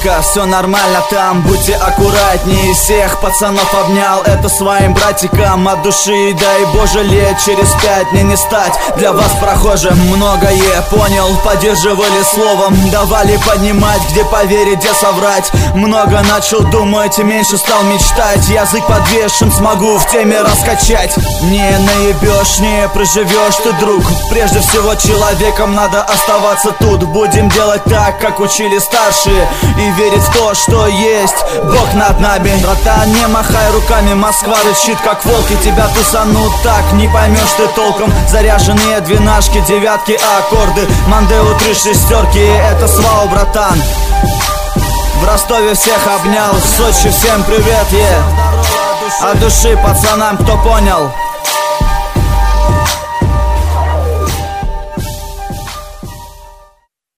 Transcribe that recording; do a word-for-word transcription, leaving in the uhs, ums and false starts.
братика, все нормально там, будьте аккуратнее. Всех пацанов обнял, это своим братикам от души. Дай Боже, лет через пять мне не стать для вас прохожим. Многое понял, поддерживали словом, давали поднимать, где поверить, где соврать. Много начал думать, меньше стал мечтать. Язык подвешен, смогу в теме раскачать. Не наебешь, не проживешь ты, друг. Прежде всего человеком надо оставаться тут. Будем делать так, как учили старшие, и верить в то, что есть Бог над нами. Братан, не махай руками, Москва рычит как волк, и тебя тусанут так, не поймешь ты толком. Заряженные двенашки, девятки, аккорды, Мандео три шестерки, это свау, братан. В Ростове всех обнял, в Сочи всем привет, е yeah. От души пацанам, кто понял.